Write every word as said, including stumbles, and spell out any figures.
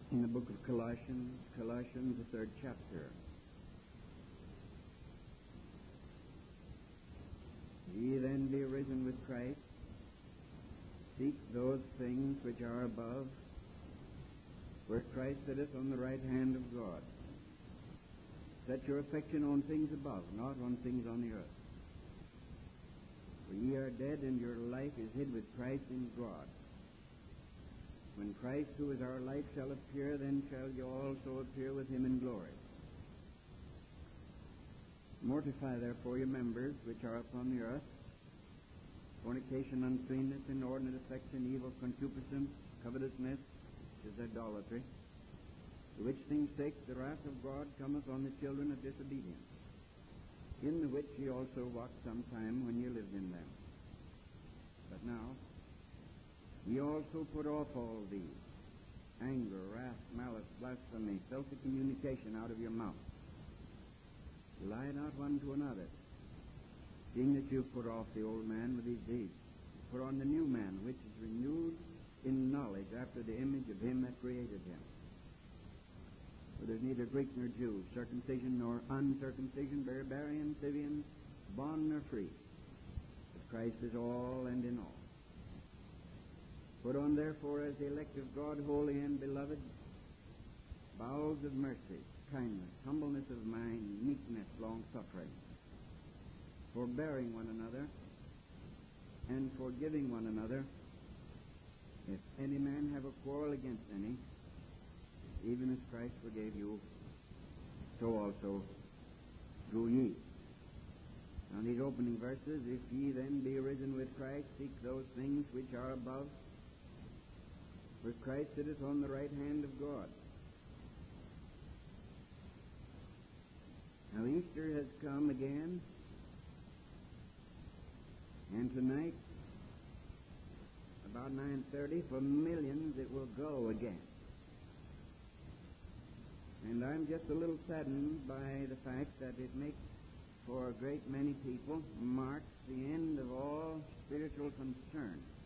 in the book of Colossians, Colossians, the third chapter. Ye then be risen with Christ, seek those things which are above, where Christ sitteth on the right hand of God. Set your affection on things above, not on things on the earth. For ye are dead, and your life is hid with Christ in God. When Christ, who is our life, shall appear, then shall you also appear with him in glory. Mortify therefore your members which are upon the earth, fornication, uncleanness, inordinate affection, evil, concupiscence, covetousness, which is idolatry, for which things sake the wrath of God cometh on the children of disobedience, in the which ye also walked sometime when ye lived in them. But now ye also put off all these: anger, wrath, malice, blasphemy, filthy communication out of your mouth. Lie not one to another, seeing that you put off the old man with his deeds, put on the new man, which is renewed in knowledge after the image of him that created him. For there's neither Greek nor Jew, circumcision nor uncircumcision, barbarian, Scythian, bond nor free, but Christ is all and in all. Put on therefore as the elect of God, holy and beloved, bowels of mercy, kindness, humbleness of mind, meekness, long-suffering, forbearing one another, and forgiving one another. If any man have a quarrel against any, even as Christ forgave you, so also do ye. Now these opening verses: if ye then be risen with Christ, seek those things which are above, where Christ sitteth on the right hand of God. Now Easter has come again, and tonight, about nine thirty, for millions it will go again. And I'm just a little saddened by the fact that it makes, for a great many people, marks the end of all spiritual concern.